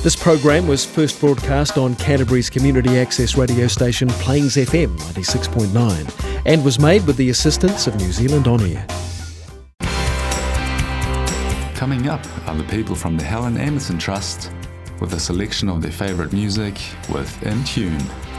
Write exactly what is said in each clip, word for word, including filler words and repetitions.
This program was first broadcast on Canterbury's community access radio station Plains F M ninety-six point nine and was made with the assistance of New Zealand On Air. Coming up are the people from the Helen Anderson Trust with a selection of their favourite music with In Tune.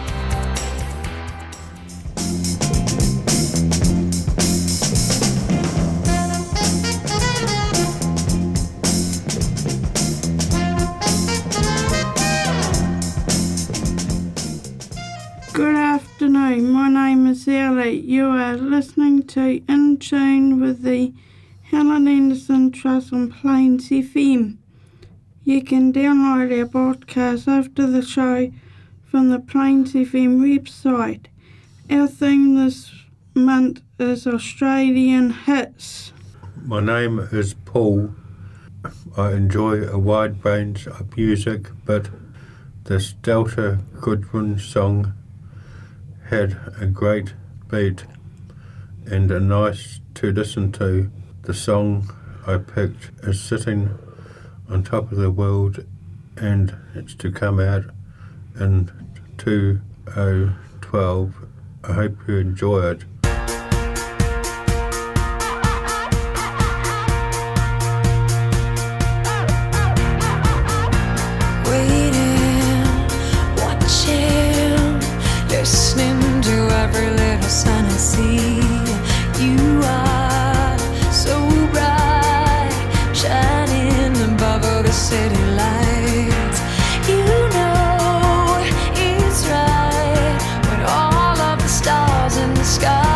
Good afternoon, my name is Ellie. You are listening to In Tune with the Helen Anderson Trust on Plains F M. You can download our podcast after the show from the Plains F M website. Our theme this month is Australian hits. My name is Paul. I enjoy a wide range of music, but this Delta Goodwin song had a great beat and a nice to listen to. The song I picked is Sitting on Top of the World, and it's to come out in two thousand twelve. I hope you enjoy it. Waiting, watching, listening to every little sign I see. You are so bright, shining above all the city lights. You know it's right when all of the stars in the sky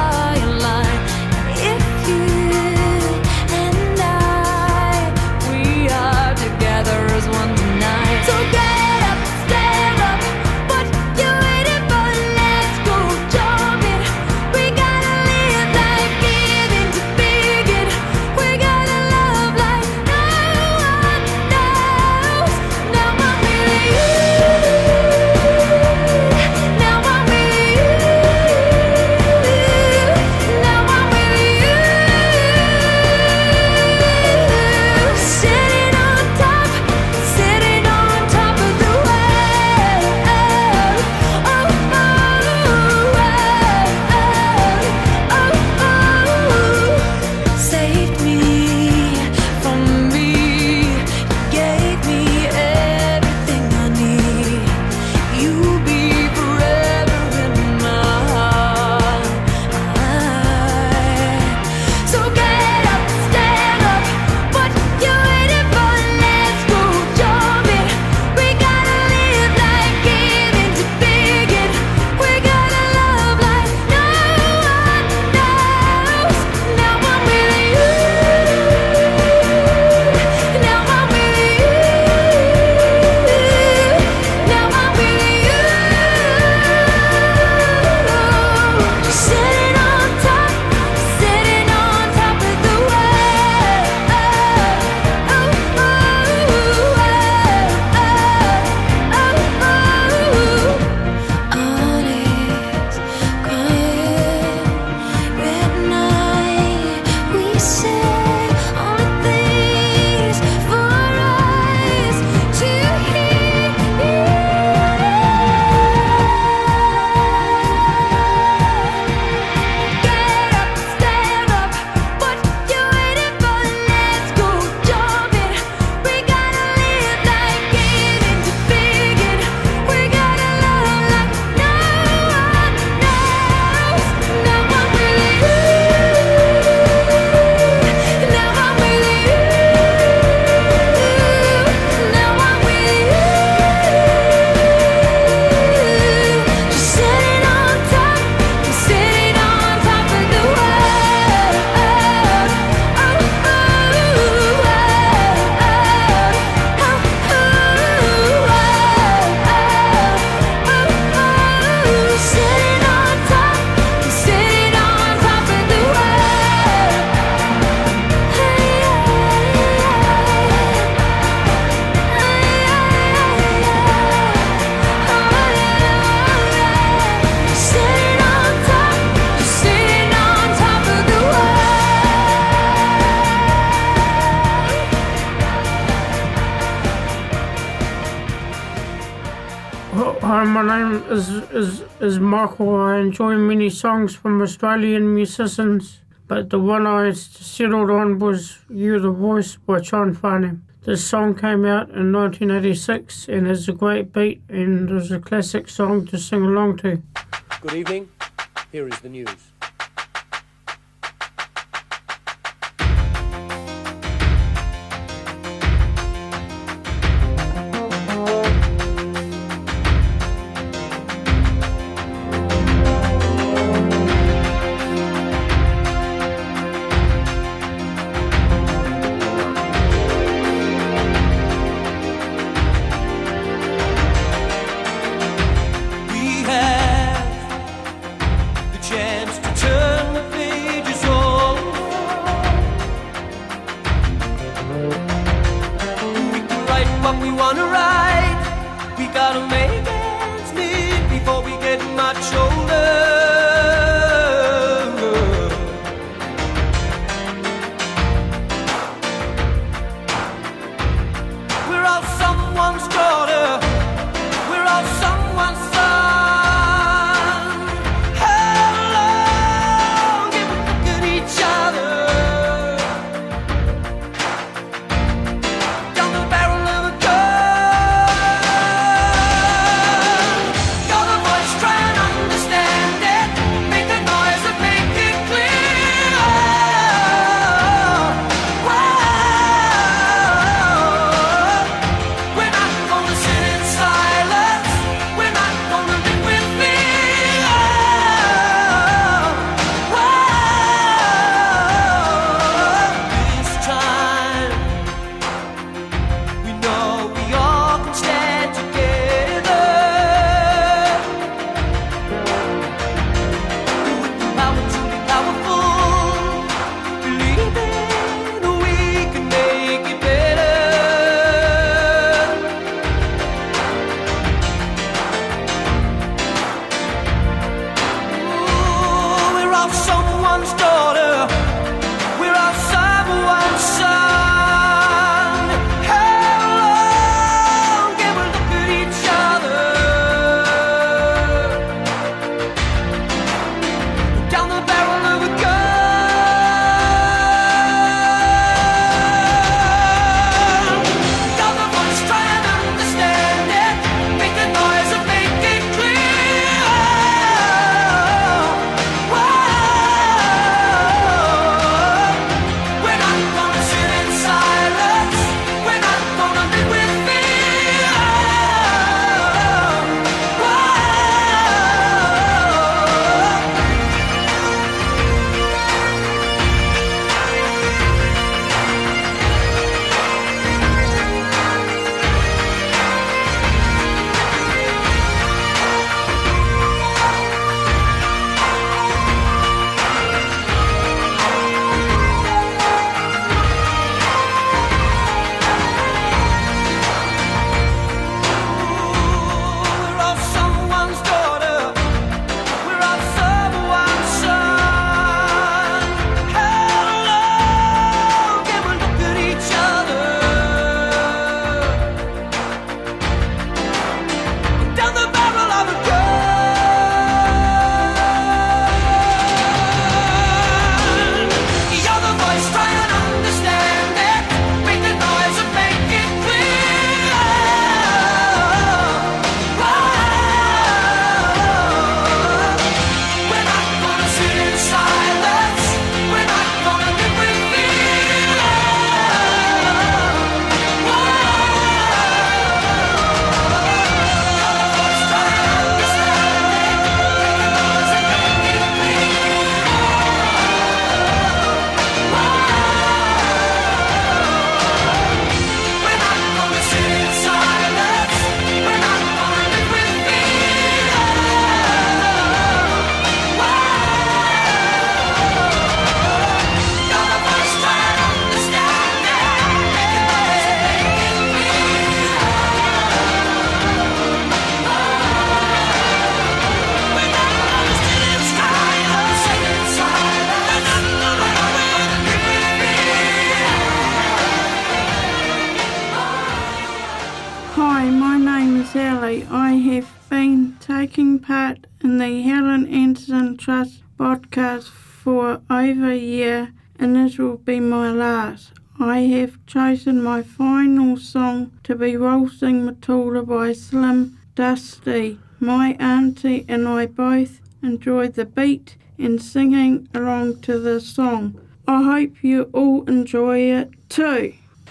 Hi, my name is, is, is Michael. I enjoy many songs from Australian musicians, but the one I settled on was You're the Voice by John Farnham. This song came out in nineteen eighty-six and is a great beat and is a classic song to sing along to. Good evening. Here is the news. We're not gonna sit and name is Ellie. I have been taking part in the Helen Anderson Trust podcast for over a year, and this will be my last. I have chosen my final song to be Waltzing Matilda by Slim Dusty. My auntie and I both enjoyed the beat and singing along to the song. I hope you all enjoy it too.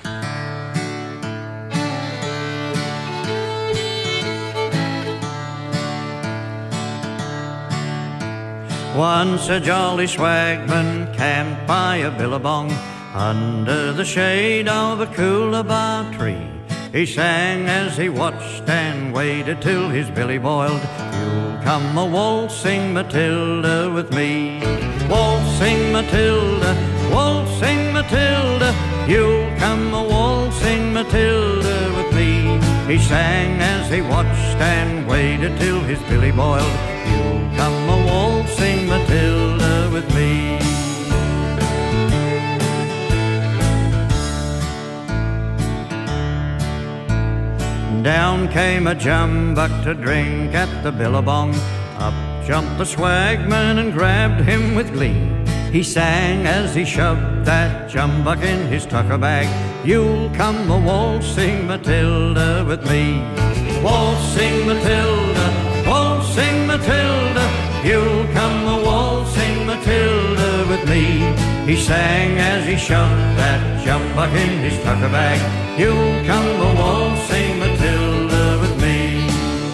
Once a jolly swagman camped by a billabong under the shade of a coolabah tree. He sang as he watched and waited till his billy boiled. You'll come a waltzing Matilda with me. Waltzing Matilda, waltzing Matilda, you'll come a waltzing Matilda with me. He sang as he watched and waited till his billy boiled. You'll come a waltzing Matilda with me. Down came a jumbuck to drink at the billabong. Up jumped the swagman and grabbed him with glee. He sang as he shoved that jumbuck in his tucker bag. You'll come a waltzing Matilda with me. Waltzing Matilda, waltzing Matilda, you'll come a waltzing Matilda with me. He sang as he shoved that jumbuck in his tucker bag. You'll come a waltzing Matilda with me.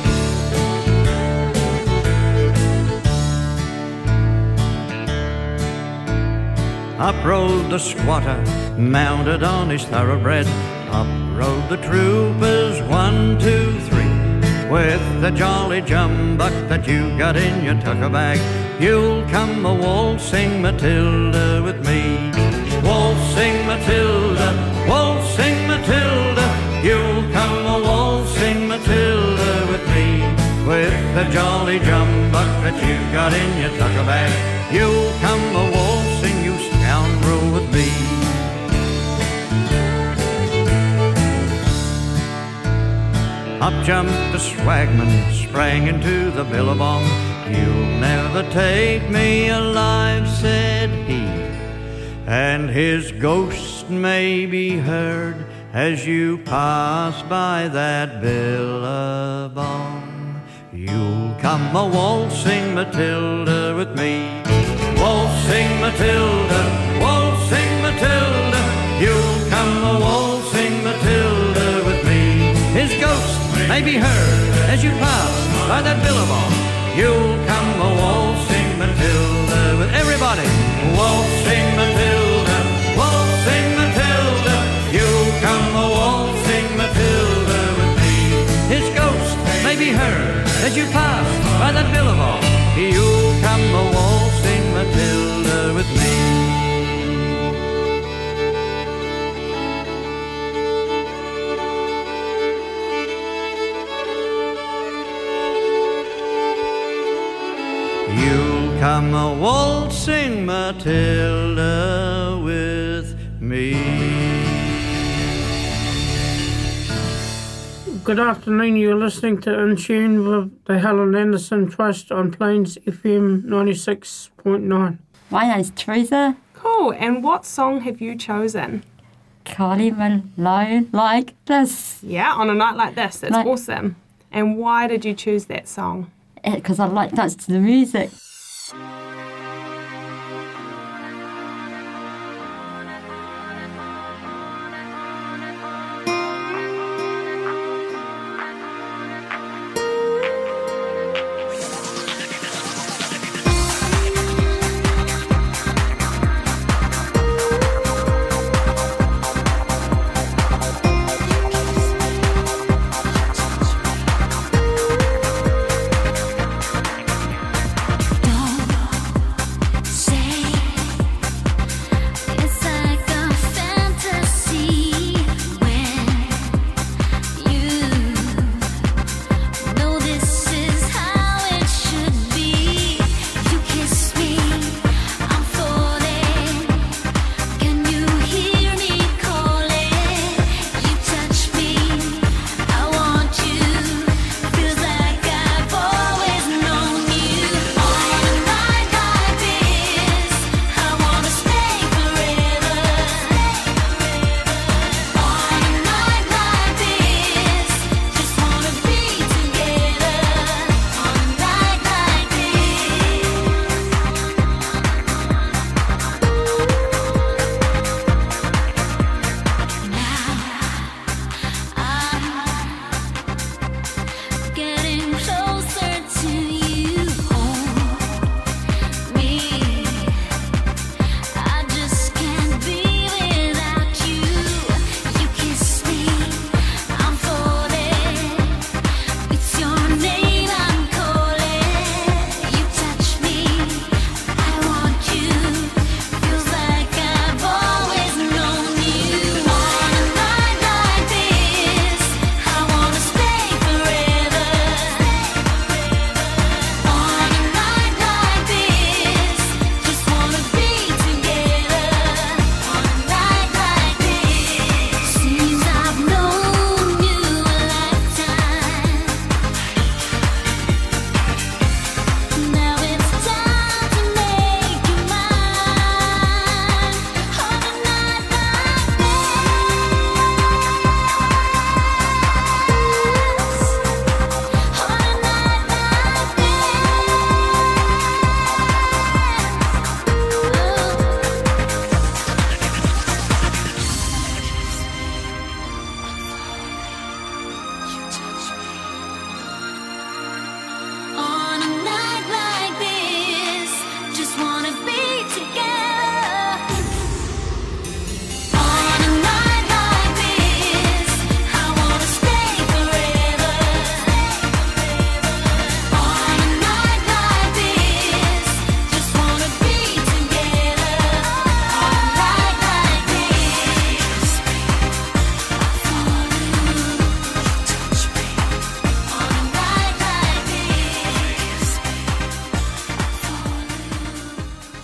Up rode the squatter, mounted on his thoroughbred. Up rode the troopers, one, two, three. With the jolly jumbuck that you got in your tucker bag, you'll come a waltzing Matilda with me. Waltzing Matilda, waltzing Matilda, you'll come a waltzing Matilda with me. With the jolly jumbuck that you got in your tucker bag, you'll come a waltzing, you scoundrel, with me. Up jumped the swagman, sprang into the billabong. You'll never take me alive, said he, and his ghost may be heard as you pass by that billabong. You'll come a waltzing Matilda with me. Waltzing Matilda, waltzing Matilda, you'll come a waltzing Matilda with me. His ghost may be heard as you pass by that billabong. You'll come a waltzing Matilda with everybody. Waltzing Matilda, waltzing Matilda, you'll come a waltzing Matilda with me. His ghost may be heard as you pass by that billabong. You'll come a waltzing Matilda with me. You'll come a waltzing Matilda with me. Good afternoon, you're listening to In Tune with the Helen Anderson Trust on Plains F M ninety-six point nine. My name's Teresa. Cool, and what song have you chosen? Kylie Malone, Like This. Yeah, on a night like this, that's Like- awesome. And why did you choose that song? Because I like dance to the music.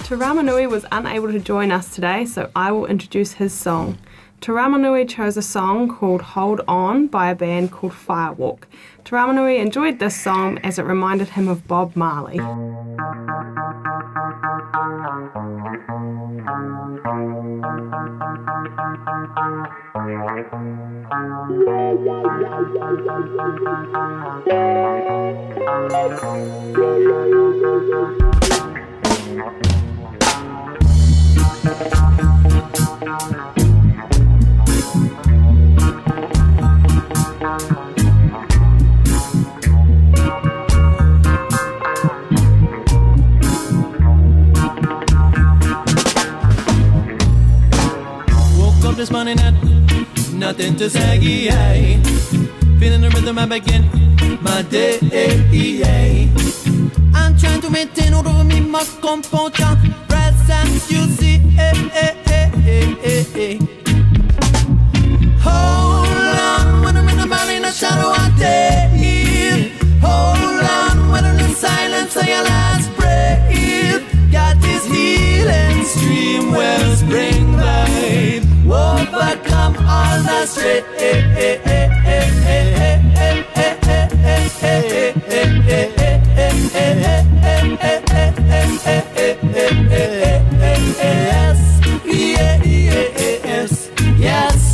Te Ramanui was unable to join us today, so I will introduce his song. Te Ramanui chose a song called Hold On by a band called Firewalk. Te Ramanui enjoyed this song as it reminded him of Bob Marley. This morning at nothing to say, yeah. Feeling the rhythm, I begin my day. I'm trying to maintain all of me, my composure, presence, you see. Eh, eh, eh, eh, eh, eh. Hold on, when I'm in the valley, in the shadow, I take. Hold on, when I'm in silence, say your last breath. Got this healing stream, wellspring vibe. Overcome all the straight. Yes, yes, yes.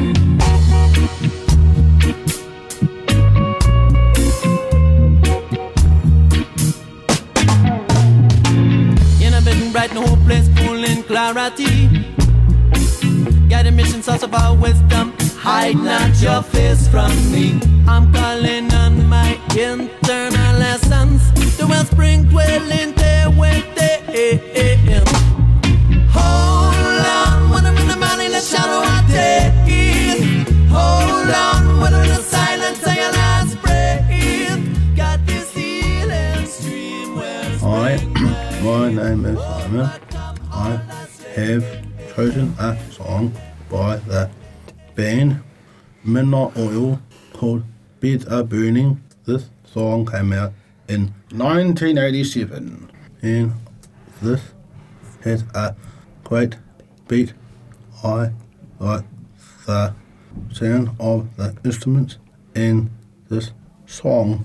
In a bed bright, no place, full in clarity. Got a mission, source of our wisdom. Hide not your face from me. I'm calling on my internal lessons. The wellspring dwelling there with them. Hold on, when I'm in the valley, the shadow I take. Hold on, when I'm in the silence, I your last breath. Got this healing stream where Hi, my name is Simon. I have chosen a song by the band Midnight Oil called Beds Are Burning. This song came out in nineteen eighty-seven, and this has a great beat. I like the sound of the instruments in this song.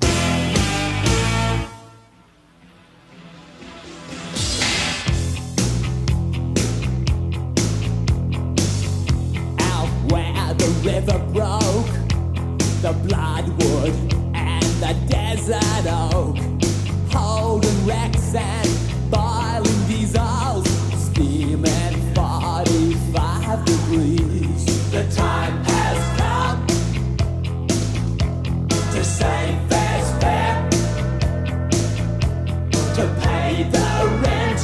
River broke, the bloodwood and the desert oak, holding wrecks and boiling diesels, steaming forty-five degrees. The time has come to save fair's fair, to pay the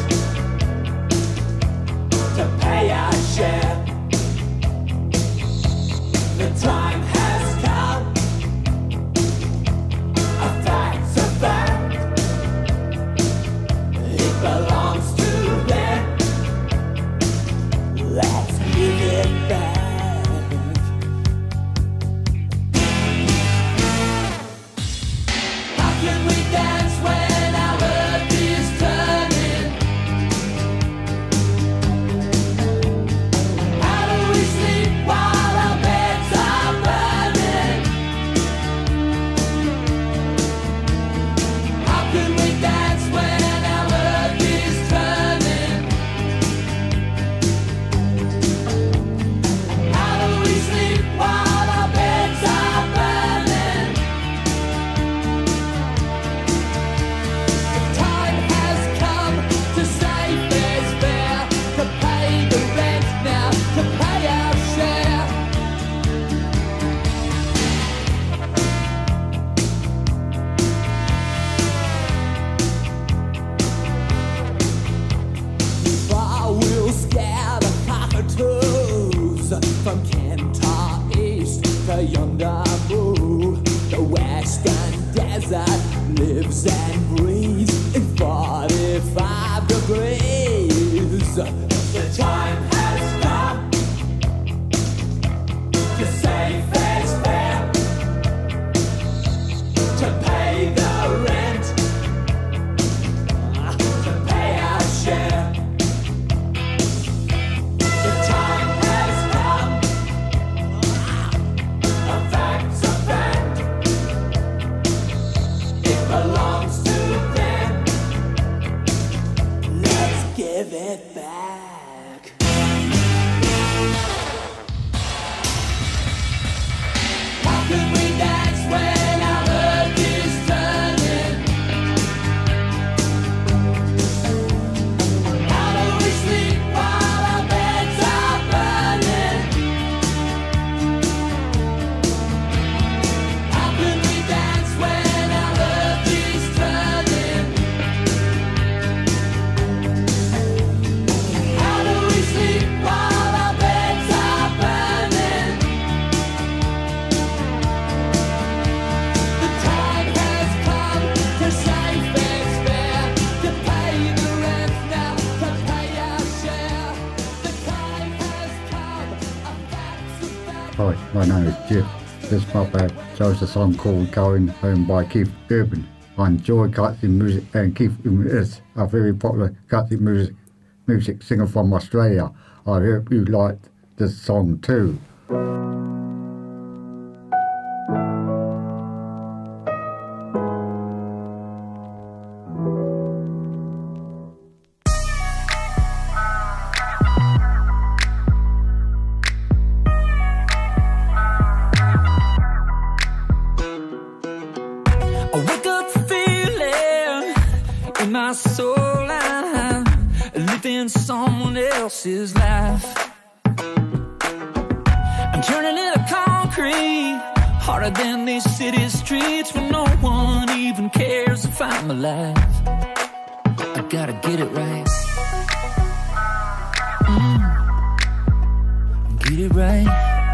rent, to pay our share. The time has come, a fact's a fact, it belongs to them, let's give it back. How can we dance when our earth is turning? How do we sleep while our beds are burning? How can we dance when our earth is turning? How do we sleep while our beds are burning? The time has come to say fair's fair, to pay the rent now, to pay our share. I will scare the cockatoos from Kentar East to Yondabu. The western desert lives and breathes in forty-five degrees. The time has come to say fair's fair, to pay the rent, to pay our share. My name is Jeff. This mother chose a song called Going Home by Keith Urban. I enjoy country music, and Keith Urban is a very popular country music, music singer from Australia. I hope you like this song too. My soul, I'm living someone else's life. I'm turning into concrete, harder than these city streets where no one even cares if I'm alive. I gotta get it right. Mm. Get it right.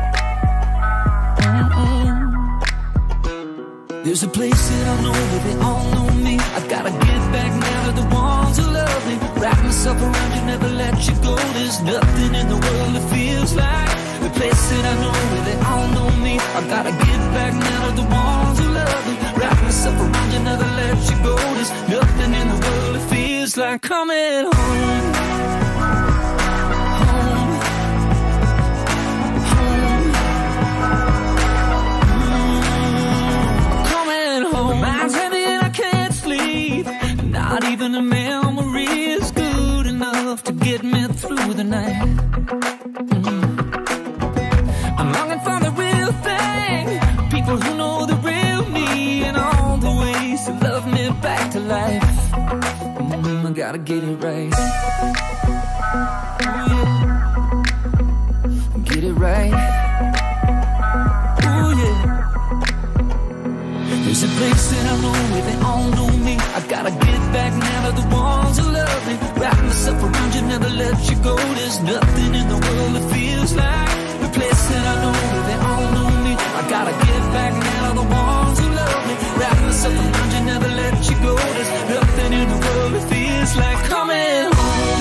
Mm-mm. There's a place that I know where they all know me. I gotta get back now to the ones who love me. Wrap myself around you, never let you go. There's nothing in the world that feels like the place that I know where they all know me. I gotta get back now to the ones who love me. Wrap myself around you, never let you go. There's nothing in the world that feels like coming home. Not even a memory is good enough to get me through the night. Mm. I'm longing for the real thing, people who know the real me, and all the ways to love me back to life. Mm, I gotta get it right. Ooh, yeah. Get it right. Ooh, yeah. There's a place that I know where they all know me. I gotta get back now to the ones who love me. Wrap myself around you, never let you go. There's nothing in the world that feels like the place that I know where they all know me. I gotta get back now to the ones who love me. Wrap myself around you, never let you go. There's nothing in the world that feels like coming home.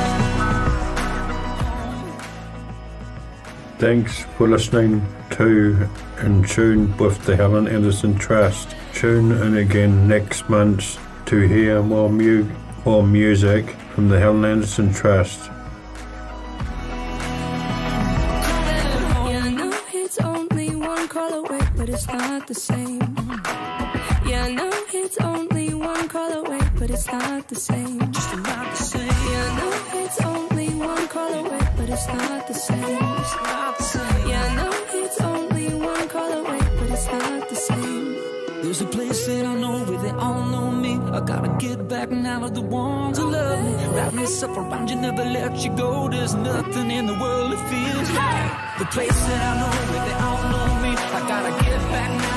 Thanks for listening to In Tune with the Helen Anderson Trust. Tune in again next month to hear more, mu- more music from the Helen Anderson Trust. Yeah, I know it's only one call away, but it's not the same. Yeah, I know it's only one call away, but it's not the same. Just not the same. Yeah, I know it's only one call away, but it's not the same. It's not the same. Yeah, I know it's only one call away, but it's not the same. There's a place that I know where they all know me. I gotta get back now to the ones who love me. Wrap myself around you, never let you go. There's nothing in the world that feels like the place that I know where they all know me. I gotta get back now